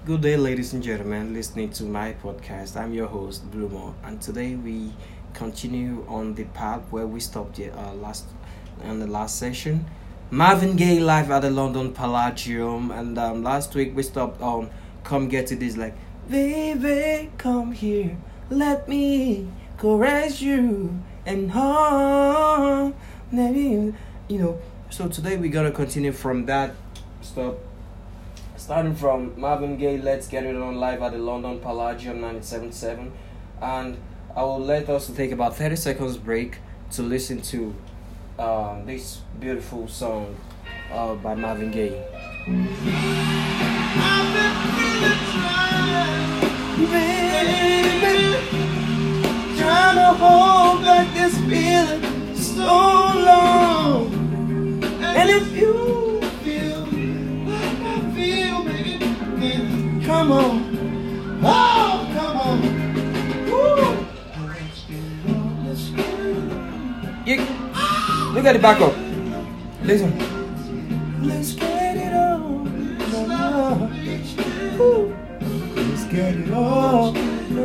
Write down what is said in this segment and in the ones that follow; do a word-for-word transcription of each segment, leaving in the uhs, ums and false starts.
Good day, ladies and gentlemen, listening to my podcast. I'm your host, Blumo, and today we continue on the path where we stopped the, uh, last in the last session. Marvin Gaye live at the London Palladium, and um, last week we stopped on "Come Get It." Is like, baby, come here, let me caress you and harm, maybe you know. So today we're gonna continue from that stop. Starting from Marvin Gaye, Let's Get It On live at the London Palladium ninety-seven point seven. And I will let us take about thirty seconds break to listen to um, this beautiful song uh, by Marvin Gaye. I've been really trying, baby, trying to hold back this feeling so long. And if you come on, oh, come on, woo. You, look at the back up. Listen. Let's get it on. Woo. Let's get it on.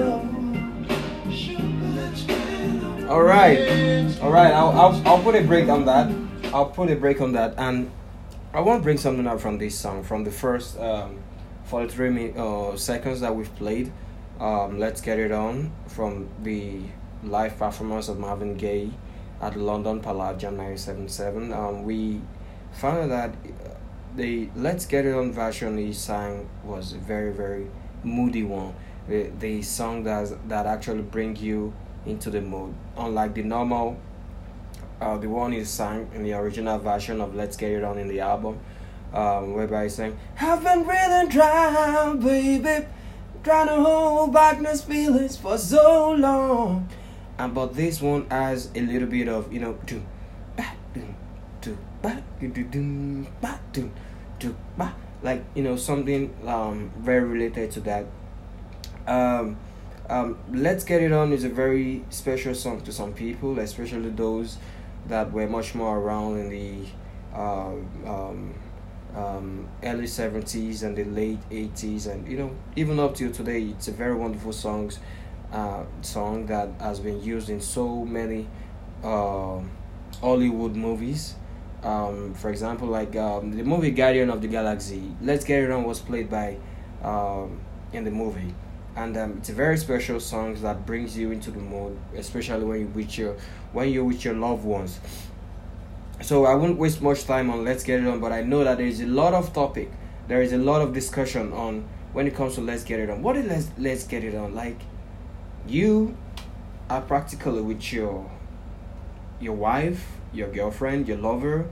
All right, all right. I'll, I'll, I'll put a break on that. I'll put a break on that, and I want to bring something up from this song, from the first. Um, forty-three min- uh, seconds that we've played. Um, Let's Get It On from the live performance of Marvin Gaye at the London Palladium ninety-seven point seven. Um, we found out that the Let's Get It On version he sang was a very, very moody one. The, the song that, that actually bring you into the mood. Unlike the normal, uh, the one he sang in the original version of Let's Get It On in the album. Um, whereby he's saying, haven't really tried, baby, trying to hold back these feelings for so long. And but this one has a little bit of, you know, do, ba, do, do, ba, do, do, do, ba, do, do, ba, like, you know, something um very related to that. Um, um, Let's Get It On is a very special song to some people, especially those that were much more around in the uh, um. Um, early seventies and the late eighties, and you know, even up till today, it's a very wonderful songs uh, song that has been used in so many uh, Hollywood movies. Um, for example, like um, the movie Guardian of the Galaxy, Let's Get It On was played by um, in the movie, and um, it's a very special song that brings you into the mood, especially when you with your when you're with your loved ones. So I won't waste much time on Let's Get It On, but I know that there is a lot of topic, there is a lot of discussion on when it comes to Let's Get It On. What is Let's, let's Get It On? Like, you are practically with your your wife, your girlfriend, your lover,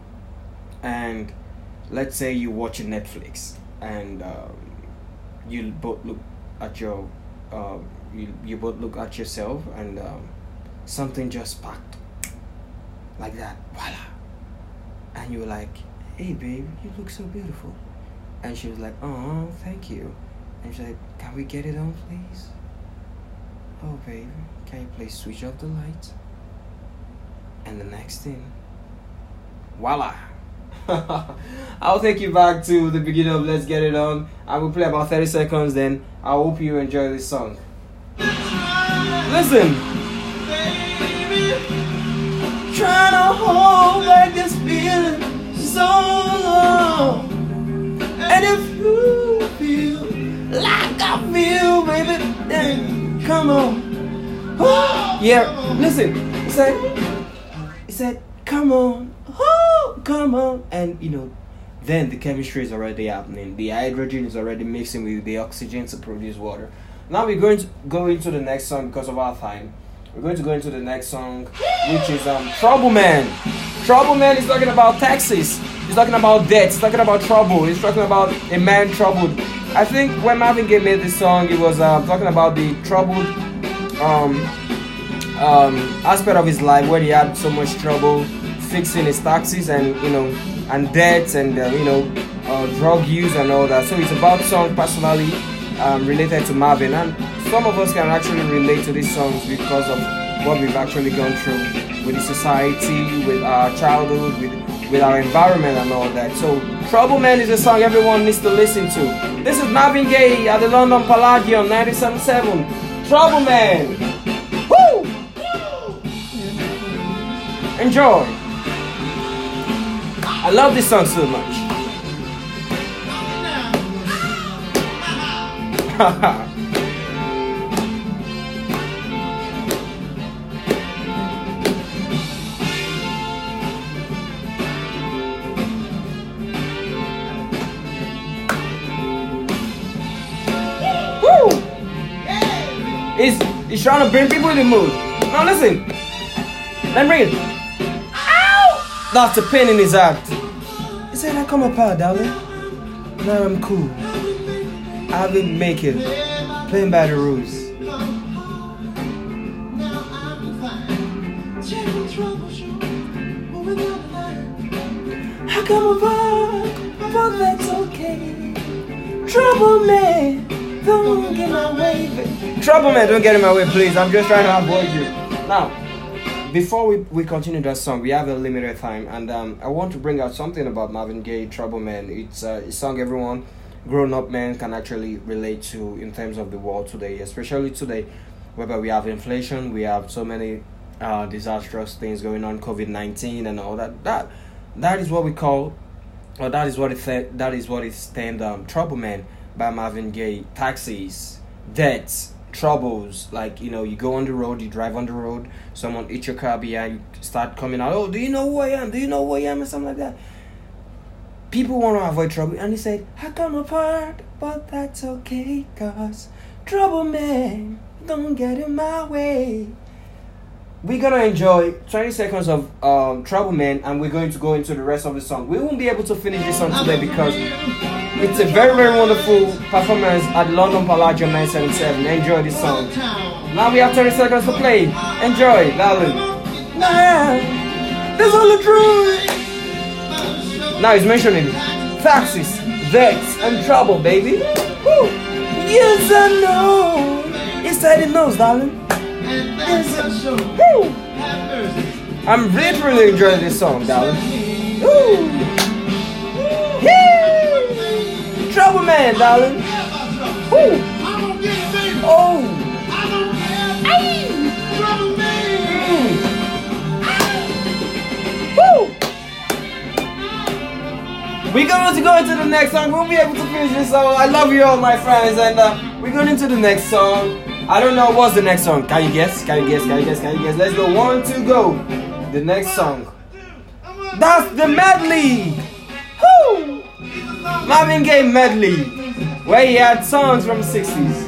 and let's say you're watching Netflix, and um, you both look at your uh, you, you both look at yourself, and um, something just sparked. Like that, voila. And you were like, hey babe, you look so beautiful. And she was like, oh, thank you. And she's like, can we get it on, please? Oh babe, can you please switch off the lights? And the next thing, voila. I'll take you back to the beginning of Let's Get It On. I will play about thirty seconds, then I hope you enjoy this song. Listen. Trying to hold back this feeling so long. And if you feel like I feel, baby, then come on. Oh, yeah, listen. He said, he said, come on. Oh, come on. And, you know, then the chemistry is already happening. The hydrogen is already mixing with the oxygen to produce water. Now we're going to go into the next song because of our time. We're going to go into the next song, which is um, Trouble Man. Trouble Man is talking about taxes. He's talking about debt. He's talking about trouble. He's talking about a man troubled. I think when Marvin Gaye made this song, he was uh, talking about the troubled um, um, aspect of his life, where he had so much trouble fixing his taxes and, you know, and debts and, uh, you know, uh, drug use and all that. So it's about song personally um, related to Marvin. And some of us can actually relate to these songs because of what we've actually gone through with the society, with our childhood, with with our environment and all that. So Trouble Man is a song everyone needs to listen to. This is Marvin Gaye at the London Palladium ninety-seven point seven. Trouble Man. Woo! Enjoy. I love this song so much. Woo! He's, he's trying to bring people in the mood. Now listen. Let me bring it. Ow! That's a pain in his heart. He said, I come apart, darling. Now I'm cool. I will make it. Playing by the rules. I come apart, but that's okay. Trouble man, don't get in my way. Trouble man, don't get in my way, please. I'm just trying to avoid you. Now, before we, we continue that song, we have a limited time, and um, I want to bring out something about Marvin Gaye, Trouble Man. It's uh, a song everyone, grown-up men, can actually relate to in terms of the world today, especially today, whereby we have inflation, we have so many uh, disastrous things going on, COVID nineteen and all that. That that is what we call, or that is what it th- that is what it stand um, Trouble Man by Marvin Gaye. Taxis, debts, troubles, like, you know, you go on the road, you drive on the road, someone hit your car behind, you start coming out, oh, do you know who I am? Do you know who I am? And something like that. People want to avoid trouble, and he said, I come apart, but that's okay, cause trouble man, don't get in my way. We're gonna enjoy twenty seconds of um, Trouble Man, and we're going to go into the rest of the song. We won't be able to finish this song today because it's a very, very wonderful performance at London Palladium nine seven seven. Enjoy this song. Now we have thirty seconds to play. Enjoy, darling. Nah, that's all the truth. Now he's mentioning taxes, debts, and trouble, baby. Woo. Yes, I know. He said he knows, darling. Woo. I'm really, really enjoying this song, darling. Woo. Woo. Trouble Man, darling. Woo. Oh. Mm. Woo. We're going to go into the next song. We'll be able to finish this song. I love you all, my friends, and uh, we're going into the next song. I don't know what's the next song. Can you guess? Can you guess? Can you guess? Can you guess? Let's go. One, two, go. The next song. That's the medley. Woo! Marvin Gaye medley, where he had songs from the sixties.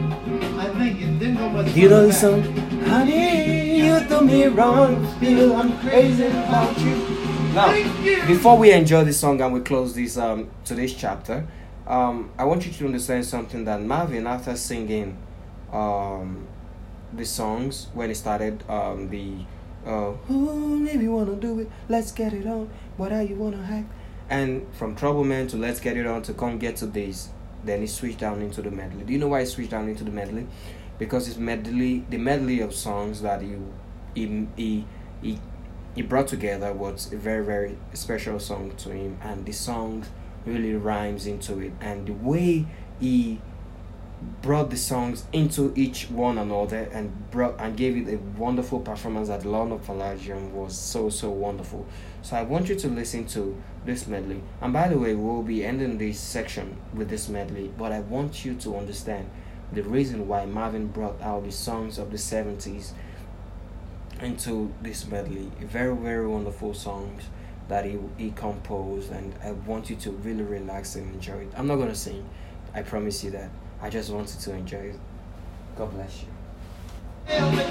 You know the song? Honey, you do me wrong. Feel I'm crazy about you. Now, before we enjoy this song and we close this um today's chapter, um, I want you to understand something that Marvin, after singing um the songs, when he started um the uh ooh, if you wanna do it, let's get it on, what are you wanna hack, and from Trouble Man to Let's Get It On to Come Get to This, then he switched down into the medley. Do you know why he switched down into the medley? Because it's medley, the medley of songs that he he he he, he brought together was a very, very special song to him, and the song really rhymes into it, and the way he brought the songs into each one another and brought and gave it a wonderful performance at London Palladium was so, so wonderful. So I want you to listen to this medley, and by the way, we'll be ending this section with this medley, but I want you to understand the reason why Marvin brought out the songs of the seventies into this medley. Very, very wonderful songs that he, he composed, and I want you to really relax and enjoy it. I'm not gonna sing, I promise you that. I just wanted to enjoy it. God bless you. Every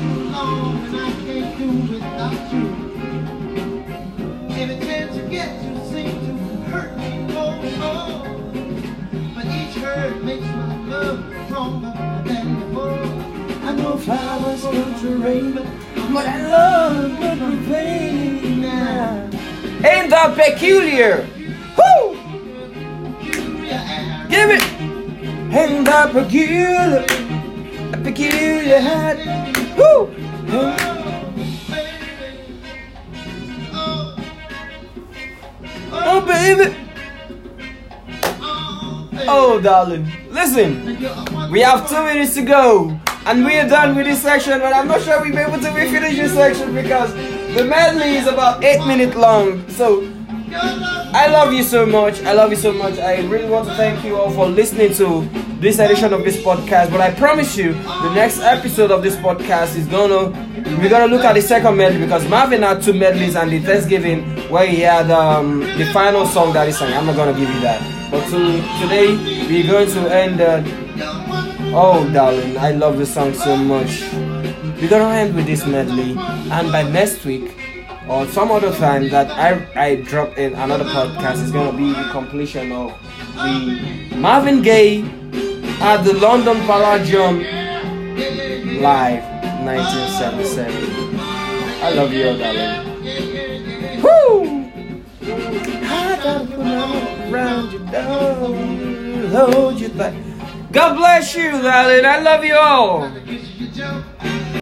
chance you get to seem to hurt me more and more, but each hurt makes my love stronger than before. I know flowers come to rain, but I love but the pain now. Ain't that peculiar? Woo! Give it! Ain't that peculiar? A peculiar hat. Woo! baby. Oh, darling, listen. We have two minutes to go, and we are done with this section. But I'm not sure we'll be able to finish this section because the medley is about eight minutes long. So I love you so much. I love you so much. I really want to thank you all for listening to this edition of this podcast. But I promise you, the next episode of this podcast is gonna we're gonna look at the second medley because Marvin had two medleys and the Thanksgiving where he had um, the final song that he sang. I'm not gonna give you that. But to, today we're going to end. Uh, oh, darling, I love the song so much. We're gonna end with this medley, and by next week or some other time that I I drop in another podcast is gonna be the completion of the Marvin Gaye at the London Palladium live nineteen seventy-seven. I love you all, darling. Woo! I gotta put my arm around you, darling, hold you tight. God bless you, darling. I love you all.